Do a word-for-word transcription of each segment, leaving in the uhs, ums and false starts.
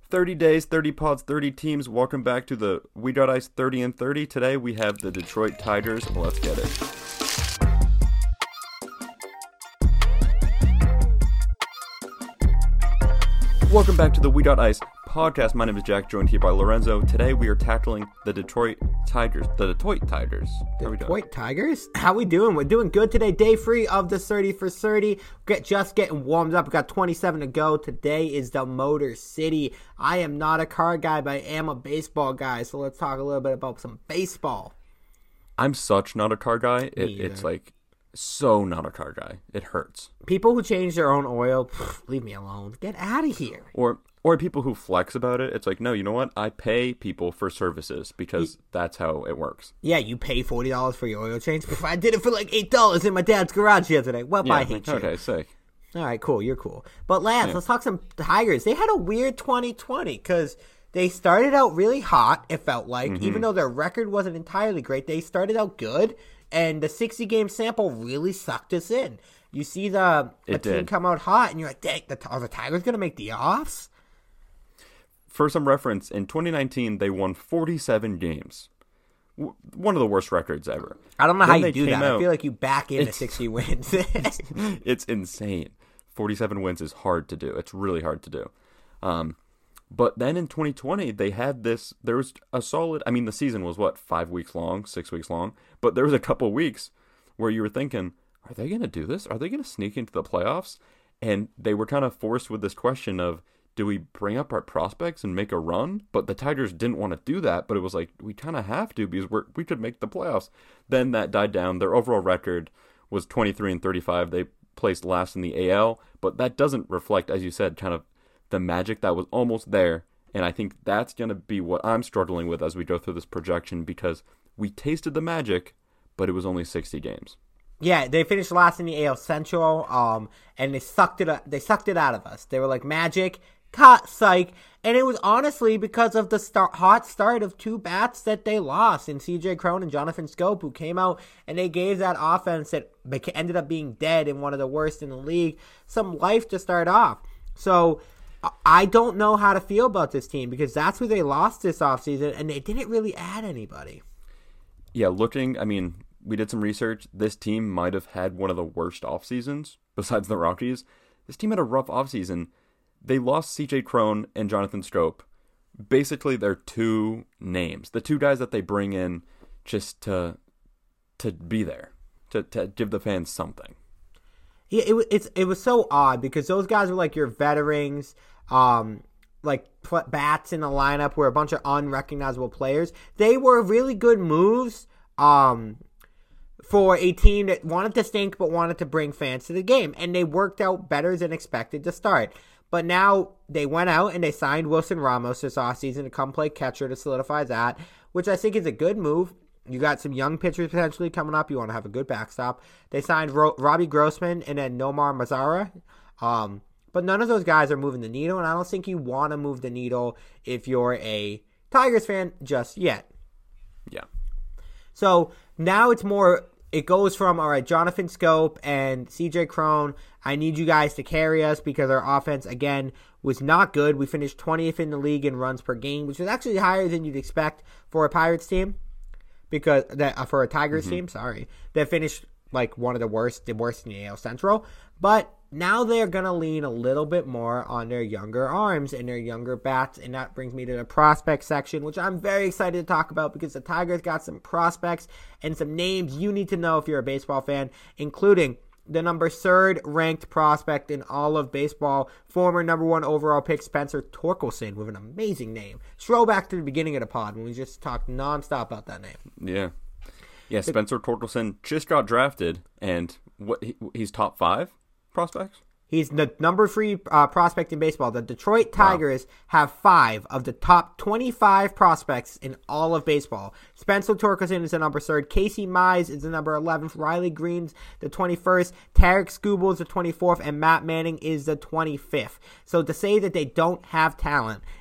thirty days, thirty pods, thirty teams. Welcome back to the We Got Ice thirty and thirty. Today we have the Detroit Tigers. Let's get it. Welcome back to the We Got Ice podcast. My name is Jack, joined here by Lorenzo. Today we are tackling the Detroit Tigers. The Detroit Tigers. How are we doing? Detroit Tigers? How we doing? We're doing good today. Day three of the thirty for thirty. Get just getting warmed up. We got twenty-seven to go. Today is the Motor City. I am not a car guy, but I am a baseball guy. So let's talk a little bit about some baseball. I'm such not a car guy. It, it's like so not a car guy. It hurts. People who change their own oil, pff, leave me alone. Get out of here. Or or people who flex about it. It's like, no, you know what? I pay people for services because that's how it works. Yeah, you pay forty dollars for your oil change. I did it for like eight dollars in my dad's garage yesterday. Well, Yeah, I hate you. okay, sick. All right, cool. You're cool. But last, Yeah. let's talk some Tigers. They had a weird twenty twenty because they started out really hot, it felt like. Mm-hmm. Even though their record wasn't entirely great, they started out good. And the sixty-game sample really sucked us in. You see the a It team did. come out hot, and you're like, dang, the, are the Tigers going to make the offs? For some reference, in twenty nineteen, they won forty-seven games. W- One of the worst records ever. I don't know Then how they you do came that. out- I feel like you back into It's- sixty wins. It's insane. forty-seven wins is hard to do. It's really hard to do. Um, but then in twenty twenty, they had this, there was a solid, I mean, the season was what, five weeks long, six weeks long? But there was a couple weeks where you were thinking, are they going to do this? Are they going to sneak into the playoffs? And they were kind of forced with this question of, do we bring up our prospects and make a run? But the Tigers didn't want to do that, but it was like, we kind of have to because we're, we could make the playoffs. Then that died down. Their overall record was twenty-three and thirty-five. They placed last in the A L, but that doesn't reflect, as you said, kind of the magic that was almost there. And I think that's going to be what I'm struggling with as we go through this projection because we tasted the magic, but it was only sixty games. Yeah, they finished last in the A L Central, um, and they sucked it. They sucked it out of us. They were like magic, cut, psych, and it was honestly because of the start, hot start of two bats that they lost in C J Cron and Jonathan Scope, who came out and they gave that offense that beca- ended up being dead and one of the worst in the league some life to start off. So I don't know how to feel about this team because that's who they lost this offseason, and they didn't really add anybody. Yeah, looking, I mean, we did some research. This team might have had one of the worst off seasons besides the Rockies. This team had a rough off season. They lost C J Cron and Jonathan Scope. Basically, they're two names, the two guys that they bring in just to to be there, to to give the fans something. Yeah, it was it's it was so odd because those guys were like your veterans, um, like pl- bats in the lineup were a bunch of unrecognizable players. They were really good moves, um, for a team that wanted to stink but wanted to bring fans to the game, and they worked out better than expected to start. But now they went out and they signed Wilson Ramos this offseason to come play catcher to solidify that, which I think is a good move. You got some young pitchers potentially coming up. You want to have a good backstop. They signed Ro- Robbie Grossman and then Nomar Mazara. Um, but none of those guys are moving the needle, and I don't think you want to move the needle if you're a Tigers fan just yet. Yeah. So now it's more, it goes from, all right, Jonathan Scope and C J Cron, I need you guys to carry us because our offense, again, was not good. We finished twentieth in the league in runs per game, which was actually higher than you'd expect for a Pirates team. Because that uh, for a Tigers mm-hmm. team, sorry, they finished like one of the worst, the worst in the A L Central. But now they're gonna lean a little bit more on their younger arms and their younger bats, and that brings me to the prospect section, which I'm very excited to talk about because the Tigers got some prospects and some names you need to know if you're a baseball fan, including the number third ranked prospect in all of baseball, former number one overall pick Spencer Torkelson with an amazing name. Throwback to the beginning of the pod when we just talked nonstop about that name. Yeah. Yeah, Spencer Torkelson just got drafted, and what he, he's top five prospects? He's the number three uh, prospect in baseball. The Detroit Tigers wow. have five of the top twenty-five prospects in all of baseball. Spencer Torkelson is the number third. Casey Mize is the number eleventh. Riley Green's the twenty-first. Tarek Skubal is the twenty-fourth. And Matt Manning is the twenty-fifth. So to say that they don't have talent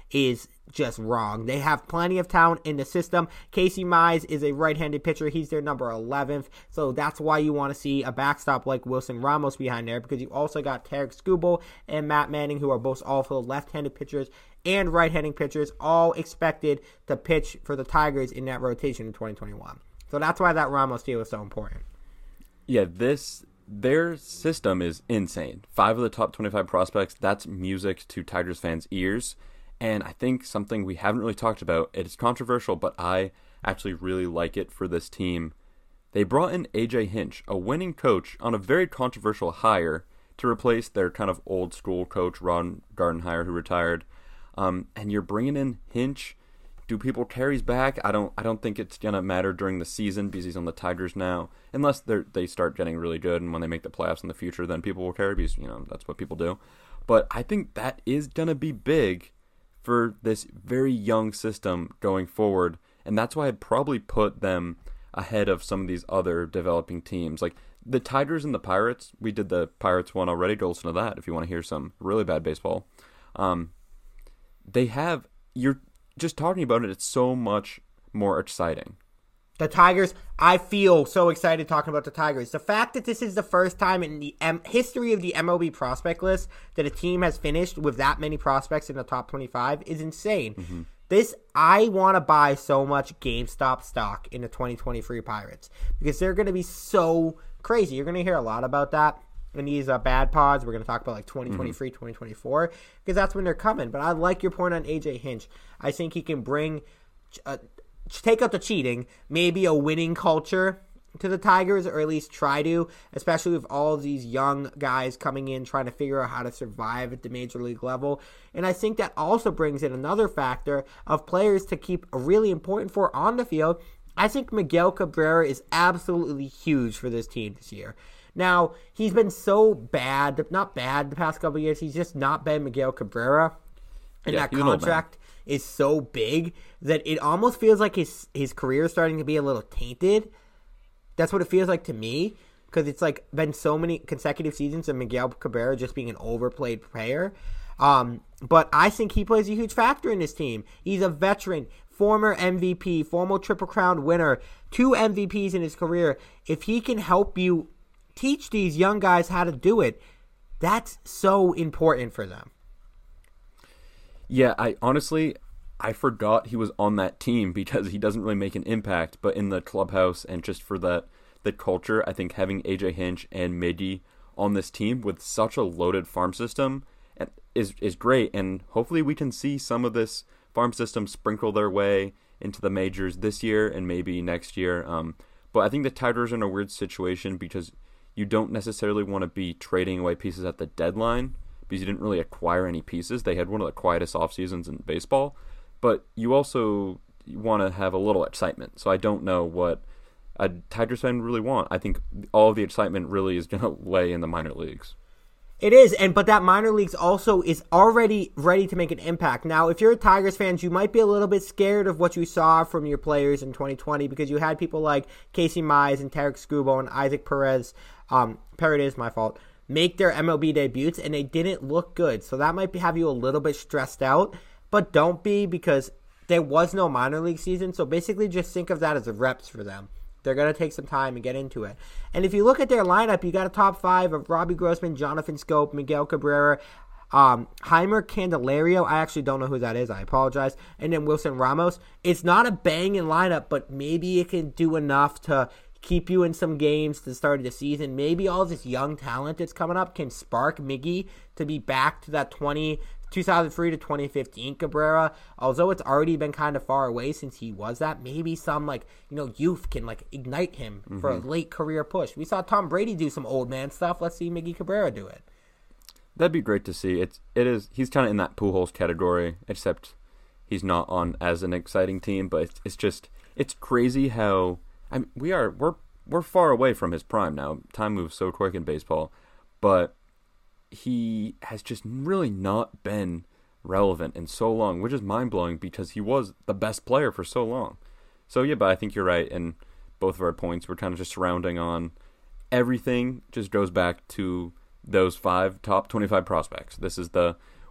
is just wrong. They have plenty of talent in the system. Casey Mize is a right-handed pitcher. He's their number eleventh, so that's why you want to see a backstop like Wilson Ramos behind there, because you also got Tarek Skubal and Matt Manning, who are both also left-handed pitchers and right-handed pitchers, all expected to pitch for the Tigers in that rotation in twenty twenty-one. So that's why that Ramos deal is so important. Yeah, this their system is insane. Five of the top twenty-five prospects, that's music to Tigers fans' ears. And I think something we haven't really talked about, it is controversial, but I actually really like it for this team. They brought in A J Hinch, a winning coach, on a very controversial hire to replace their kind of old school coach, Ron Gardenhire, who retired. Um, and you're bringing in Hinch. Do people care he's back? I don't I don't think it's going to matter during the season because he's on the Tigers now. Unless they they start getting really good and when they make the playoffs in the future, then people will care because, you know, that's what people do. But I think that is going to be big for this very young system going forward, and that's why I'd probably put them ahead of some of these other developing teams. Like the Tigers and the Pirates, we did the Pirates one already, go listen to that if you want to hear some really bad baseball. Um, they have, you're just talking about it, it's so much more exciting. The Tigers, I feel so excited talking about the Tigers. The fact that this is the first time in the M- history of the M L B prospect list that a team has finished with that many prospects in the top twenty-five is insane. Mm-hmm. This, I want to buy so much GameStop stock in the twenty twenty-three Pirates because they're going to be so crazy. You're going to hear a lot about that in these uh, bad pods. We're going to talk about like twenty twenty-three, mm-hmm. twenty twenty-four because that's when they're coming. But I like your point on A J Hinch. I think he can bring... Uh, take out the cheating, maybe a winning culture to the Tigers, or at least try to, especially with all of these young guys coming in trying to figure out how to survive at the major league level. And I think that also brings in another factor of players to keep really important for on the field. I think Miguel Cabrera is absolutely huge for this team this year. Now, he's been so bad, not bad the past couple of years, he's just not been Miguel Cabrera. And yeah, that contract is so big that it almost feels like his his career is starting to be a little tainted. That's what it feels like to me, because it's like been so many consecutive seasons of Miguel Cabrera just being an overplayed player. Um, but I think he plays a huge factor in this team. He's a veteran, former M V P, former Triple Crown winner, two M V Ps in his career. If he can help you teach these young guys how to do it, that's so important for them. Yeah, I honestly, I forgot he was on that team because he doesn't really make an impact. But in the clubhouse and just for that the culture, I think having A J Hinch and Miggy on this team with such a loaded farm system is is great. And hopefully we can see some of this farm system sprinkle their way into the majors this year and maybe next year. Um, but I think the Tigers are in a weird situation because you don't necessarily want to be trading away pieces at the deadline, because you didn't really acquire any pieces. They had one of the quietest off seasons in baseball, but you also want to have a little excitement. So I don't know what a Tigers fan really want. I think all of the excitement really is going to lay in the minor leagues. It is, and but that minor leagues also is already ready to make an impact. Now, if you're a Tigers fan, you might be a little bit scared of what you saw from your players in twenty twenty because you had people like Casey Mize and Tarek Skubal and Isaac Perez, um, Paredes, my fault, make their M L B debuts, and they didn't look good. So that might be, have you a little bit stressed out, but don't be, because there was no minor league season. So basically just think of that as reps for them. They're going to take some time and get into it. And if you look at their lineup, you got a top five of Robbie Grossman, Jonathan Scope, Miguel Cabrera, um, Heimer Candelario. I actually don't know who that is. I apologize. And then Wilson Ramos. It's not a banging lineup, but maybe it can do enough to keep you in some games to the start of the season. Maybe all this young talent that's coming up can spark Miggy to be back to that twenty, two thousand three to twenty fifteen Cabrera. Although it's already been kind of far away since he was that, maybe some like, you know, youth can like ignite him mm-hmm. for a late career push. We saw Tom Brady do some old man stuff. Let's see Miggy Cabrera do it. That'd be great to see. It's it is he's kind of in that Pujols category, except he's not on as an exciting team. But it's, it's just it's crazy how. I mean, we are we're we're far away from his prime now. Time moves so quick in baseball, but he has just really not been relevant in so long, which is mind blowing because he was the best player for so long. So yeah, but I think you're right, and both of our points we're kind of just surrounding on everything. Just goes back to those five top twenty-five prospects. This is the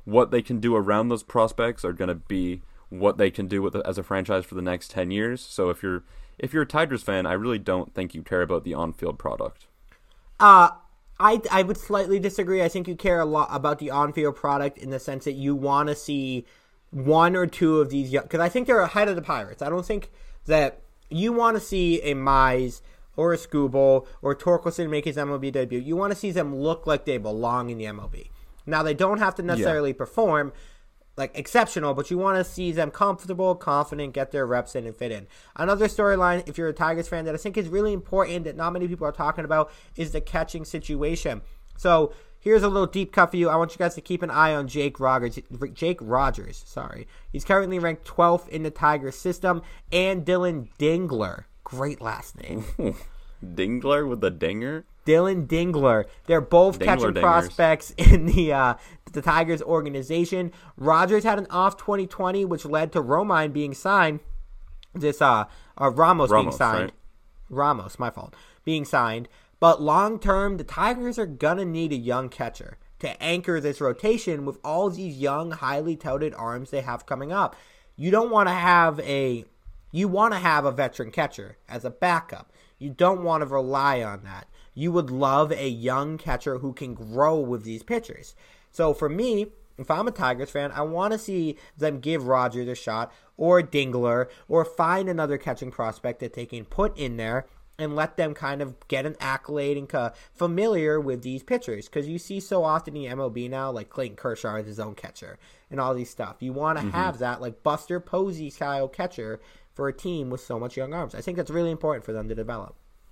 what they can do around those prospects are going to be what they can do with as a franchise for the next ten years. So if you're if you're a Tigers fan, I really don't think you care about the on-field product. Uh, I, I would slightly disagree. I think you care a lot about the on-field product in the sense that you want to see one or two of these young, because I think they're ahead of the Pirates. I don't think that you want to see a Mize or a Skubal or Torkelson make his M L B debut. You want to see them look like they belong in the M L B. Now, they don't have to necessarily yeah. perform like exceptional, but you want to see them comfortable, confident, get their reps in and fit in. Another storyline, if you're a Tigers fan, that I think is really important that not many people are talking about is the catching situation. So here's a little deep cut for you. I want you guys to keep an eye on Jake Rogers. Jake Rogers, sorry. He's currently ranked twelfth in the Tigers system, and Dylan Dingler. Great last name. Dingler with the dinger? Dylan Dingler. They're both Dingler catching dingers. prospects in the uh, the Tigers organization. Rogers had an off twenty twenty, which led to Romine being signed. This uh, uh Ramos, Ramos being signed. Right? Ramos, my fault, being signed. But long term, the Tigers are gonna need a young catcher to anchor this rotation with all these young, highly touted arms they have coming up. You don't want to have a you want to have a veteran catcher as a backup. You don't want to rely on that. You would love a young catcher who can grow with these pitchers. So for me, if I'm a Tigers fan, I want to see them give Rogers a shot or Dingler or find another catching prospect that they can put in there and let them kind of get an accolade and uh, familiar with these pitchers. Because you see so often in the M L B now, like Clayton Kershaw is his own catcher and all these stuff. You want to mm-hmm. have that like Buster Posey style catcher for a team with so much young arms. I think that's really important for them to develop.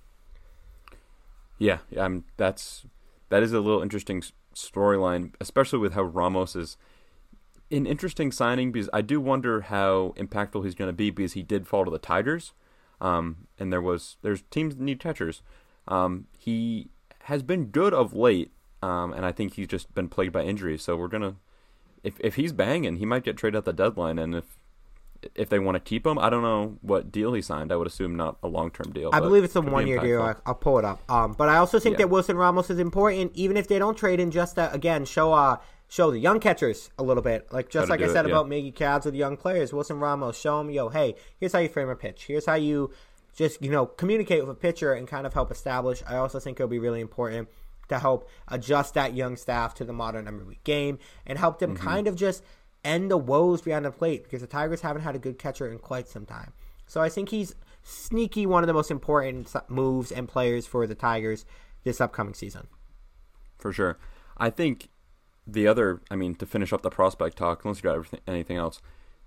Yeah, um, that's that is a little interesting storyline, especially with how Ramos is an interesting signing, because I do wonder how impactful he's going to be, because he did fall to the Tigers, um, and there was there's teams that need catchers. Um, he has been good of late, um, and I think he's just been plagued by injuries. So we're gonna, if if he's banging, he might get traded at the deadline, and if. If they want to keep him, I don't know what deal he signed. I would assume not a long-term deal. I believe it's a one-year deal. I, I'll pull it up. Um, but I also think yeah. that Wilson Ramos is important, even if they don't trade him, just to, again, show uh, show the young catchers a little bit. Like Just like I said it, about yeah. Miggy Cavs with young players, Wilson Ramos, show them, yo, hey, here's how you frame a pitch. Here's how you just, you know, communicate with a pitcher and kind of help establish. I also think it'll be really important to help adjust that young staff to the modern M L B game and help them mm-hmm. kind of just – end the woes behind the plate, because the Tigers haven't had a good catcher in quite some time. So I think he's sneaky one of the most important moves and players for the Tigers this upcoming season. For sure. I think the other, I mean, to finish up the prospect talk, unless you got everything, anything else,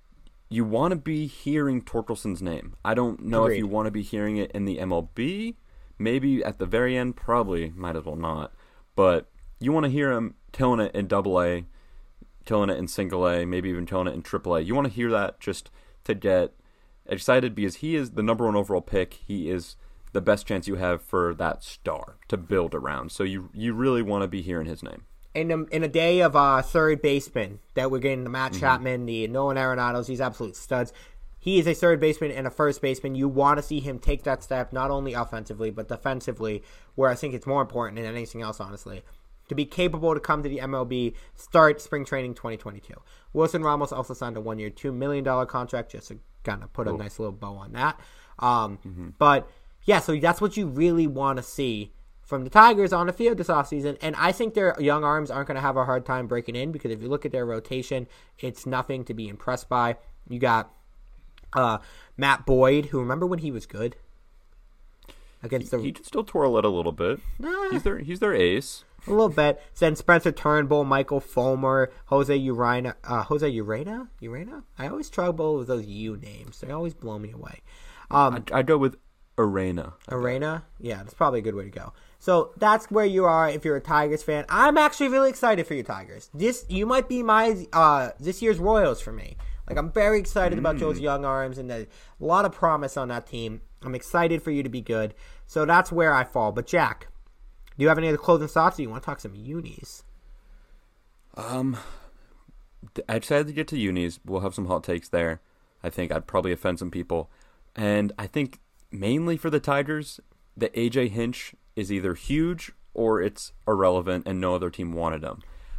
you want to be hearing Torkelson's name. I don't know Agreed. If you want to be hearing it in the M L B. Maybe at the very end, probably, might as well not. But you want to hear him telling it in Double A, killing it in single A, maybe even killing it in triple A. You want to hear that just to get excited, because he is the number one overall pick. He is the best chance you have for that star to build around. So you you really want to be hearing his name. In a, in a day of uh, third baseman that we're getting, the Matt mm-hmm. Chapman, the Nolan Arenados, these absolute studs. He is a third baseman and a first baseman. You want to see him take that step, not only offensively, but defensively, where I think it's more important than anything else, honestly. To be capable to come to the M L B, start spring training twenty twenty-two. Wilson Ramos also signed a one-year, two million dollars contract, just to kind of put a nice little bow on that. Um, mm-hmm. But, yeah, so that's what you really want to see from the Tigers on the field this offseason. And I think their young arms aren't going to have a hard time breaking in, because if you look at their rotation, it's nothing to be impressed by. You got uh, Matt Boyd, who, remember when he was good? Against he, the... he can still twirl it a little bit. Nah. He's their he's their ace. A little bit. Then Spencer Turnbull, Michael Fulmer, Jose Urena. Uh, Jose Urena? Urena? I always trouble with those U names. They always blow me away. Um, I'd, I'd go with Arena. Arena? Yeah, that's probably a good way to go. So that's where you are if you're a Tigers fan. I'm actually really excited for you Tigers. This You might be my uh, this year's Royals for me. Like, I'm very excited mm. about those young arms, and there's a lot of promise on that team. I'm excited for you to be good. So that's where I fall. But, Jack, do you have any other closing thoughts, or you want to talk some unis? Um, I decided to get to unis. We'll have some hot takes there. I think I'd probably offend some people. And I think mainly for the Tigers, the A J Hinch is either huge or it's irrelevant and no other team wanted him.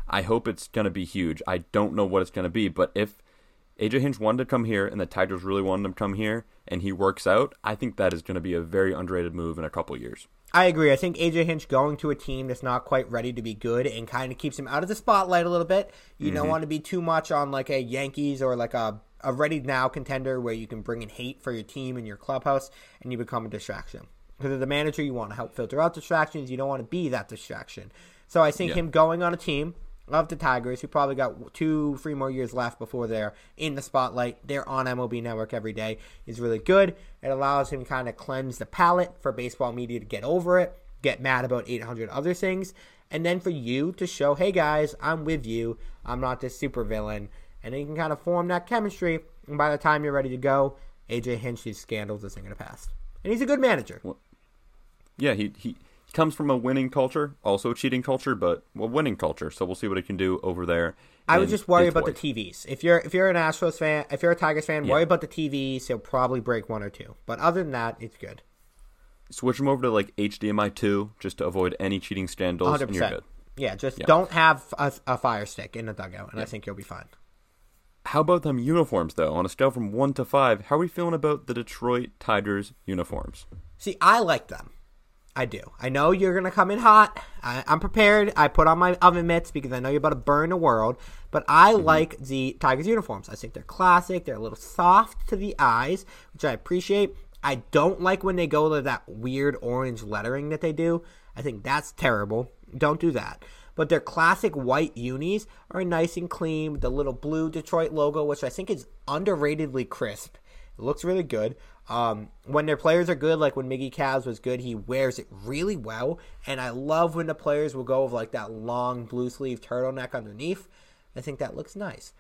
I hope it's going to be huge. I don't know what it's going to be, but if A J Hinch wanted to come here and the Tigers really wanted him to come here and he works out, I think that is going to be a very underrated move in a couple years. I agree. I think A J Hinch going to a team that's not quite ready to be good and kind of keeps him out of the spotlight a little bit. You mm-hmm. don't want to be too much on like a Yankees or like a, a ready now contender where you can bring in hate for your team and your clubhouse and you become a distraction. Because as a manager, you want to help filter out distractions. You don't want to be that distraction. So I think yeah. him going on a team of the Tigers, who probably got two, three more years left before they're in the spotlight, they're on M L B Network every day, is really good. It allows him to kind of cleanse the palate for baseball media to get over it, get mad about eight hundred other things, and then for you to show, hey guys, I'm with you, I'm not this super villain, and then you can kind of form that chemistry, and by the time you're ready to go, A J Hinch's scandals is going to pass. And he's a good manager. Well, yeah, he... he... He comes from a winning culture, also a cheating culture, but a winning culture. So we'll see what he can do over there. I would just worry Detroit. about the T Vs. If you're if you're an Astros fan, if you're a Tigers fan, yeah. worry about the T Vs. He'll probably break one or two. But other than that, it's good. Switch him over to like H D M I two just to avoid any cheating scandals, one hundred percent. And you're good. Yeah, just yeah. don't have a, a fire stick in the dugout, and yeah. I think you'll be fine. How about them uniforms, though? On a scale from one to five, how are we feeling about the Detroit Tigers uniforms? See, I like them. I do. I know you're going to come in hot. I, I'm prepared. I put on my oven mitts because I know you're about to burn the world. But I mm-hmm. like the Tigers uniforms. I think they're classic. They're a little soft to the eyes, which I appreciate. I don't like when they go to that weird orange lettering that they do. I think that's terrible. Don't do that. But their classic white unis are nice and clean with the little blue Detroit logo, which I think is underratedly crisp. It looks really good. Um, when their players are good, like when Miggy Cavs was good, he wears it really well. And I love when the players will go with like that long blue sleeve turtleneck underneath. I think that looks nice.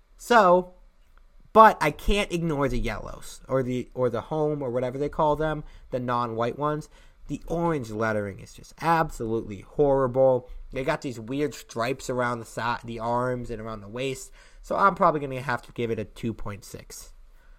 So, but I can't ignore the yellows or the or the home or whatever they call them, the non-white ones. The orange lettering is just absolutely horrible. They got these weird stripes around the side, the arms and around the waist. So I'm probably going to have to give it a two point six.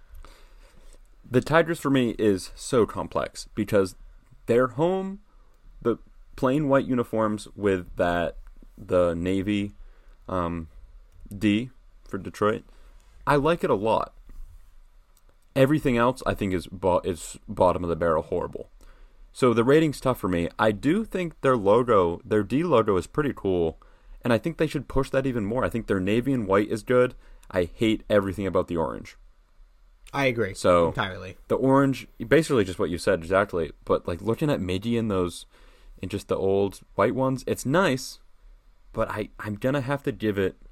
The Tigers for me is so complex because their home, the plain white uniforms with that the navy um, D for Detroit, I like it a lot. Everything else I think is bo- is bottom of the barrel horrible. So the rating's tough for me. I do think their logo, their D logo is pretty cool, and I think they should push that even more. I think their navy and white is good. I hate everything about the orange. I agree. So entirely. The orange, basically just what you said exactly. But like looking at Miggy and those, and just the old white ones, it's nice. But I, I'm gonna have to give it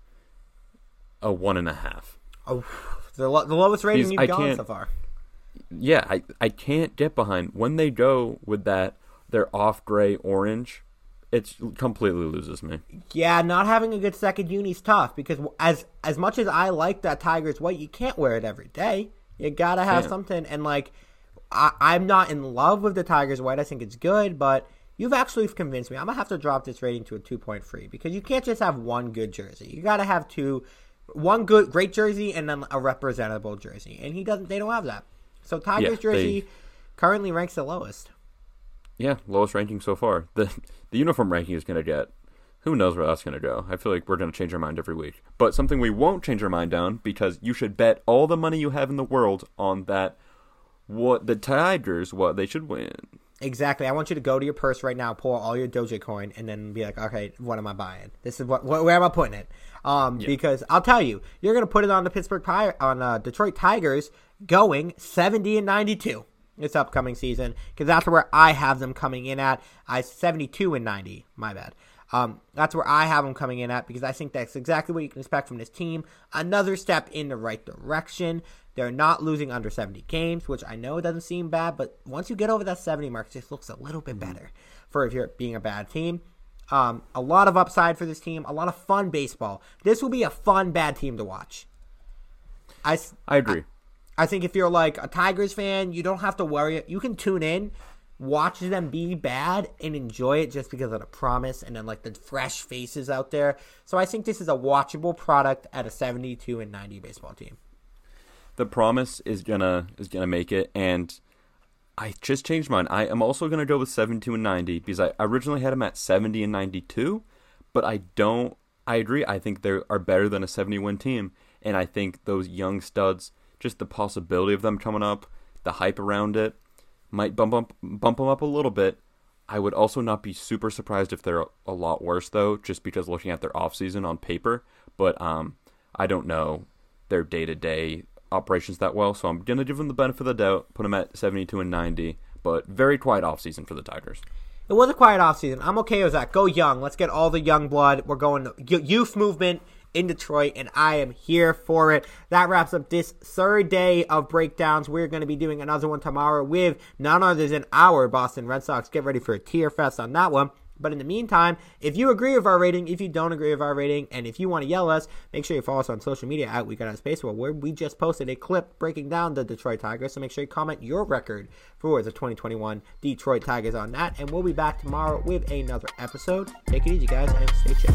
a one and a half. Oh, the, lo- the lowest rating you've gone so far. Yeah, I, I can't get behind when they go with that. Their off gray orange. It completely loses me. Yeah, not having a good second uni is tough because as as much as I like that Tigers white, you can't wear it every day. You gotta have yeah. something, and like, I, I'm not in love with the Tigers white. I think it's good, but you've actually convinced me. I'm gonna have to drop this rating to a two point three because you can't just have one good jersey. You gotta have two, one good, great jersey, and then a representable jersey. And he doesn't. They don't have that. So Tigers yeah, jersey they, currently ranks the lowest. Yeah, lowest ranking so far. the The uniform ranking is gonna get. Who knows where that's going to go? I feel like we're going to change our mind every week. But something we won't change our mind on, because you should bet all the money you have in the world on that, what the Tigers, what they should win. Exactly. I want you to go to your purse right now, pull all your Dogecoin, and then be like, okay, what am I buying? This is what, where am I putting it? Um, yeah. Because I'll tell you, you're going to put it on the Pittsburgh Pirates, on uh, Detroit Tigers going seventy and ninety-two this upcoming season, because that's where I have them coming in at. I seventy-two and ninety. My bad. Um, that's where I have them coming in at because I think that's exactly what you can expect from this team. Another step in the right direction. They're not losing under seventy games, which I know doesn't seem bad, but once you get over that seventy mark, it just looks a little bit better for if you're being a bad team. Um, a lot of upside for this team, a lot of fun baseball. This will be a fun bad team to watch. I, I agree. I, I think if you're like a Tigers fan, you don't have to worry. You can tune in, watch them be bad, and enjoy it just because of the promise and then like the fresh faces out there. So I think this is a watchable product at a seventy-two and ninety baseball team. The promise is gonna is gonna make it, and I just changed mine. I am also gonna go with seventy-two and ninety because I originally had them at seventy and ninety-two, but I don't. I agree. I think they are better than a seventy-win team, and I think those young studs, just the possibility of them coming up, the hype around it, might bump up, bump them up a little bit. I would also not be super surprised if they're a lot worse, though, just because looking at their offseason on paper. But um, I don't know their day-to-day operations that well, so I'm going to give them the benefit of the doubt, put them at seventy-two and ninety, but very quiet offseason for the Tigers. It was a quiet offseason. I'm okay with that. Go young. Let's get all the young blood. We're going youth movement in Detroit, and I am here for it. That wraps up this third day of breakdowns. We're going to be doing another one tomorrow with none other than our Boston Red Sox. Get ready for a tear fest on that one. But in the meantime, if you agree with our rating, if you don't agree with our rating, and if you want to yell at us, make sure you follow us on social media at We Got Out of Baseball, where we just posted a clip breaking down the Detroit Tigers. So make sure you comment your record for the twenty twenty-one Detroit Tigers on that. And we'll be back tomorrow with another episode. Take it easy, guys, and stay chill.